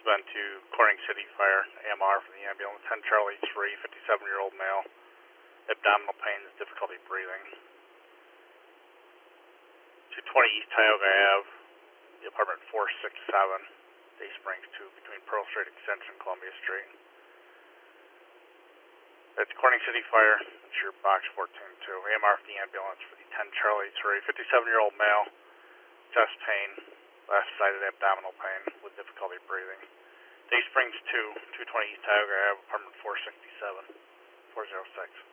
been to Corning City Fire, AMR for the ambulance, 10 Charlie 3, 57-year-old male, abdominal pain, difficulty breathing. 220 East Tioga Ave, the apartment 467, Day Springs 2, between Pearl Street Extension, Columbia Street. That's Corning City Fire, it's your box 14-2, AMR for the ambulance for the 10 Charlie 3, 57-year-old male, chest pain, left-sided abdominal pain with difficulty breathing. Day Springs 2, 220 East Tioga Ave, apartment 467, 406.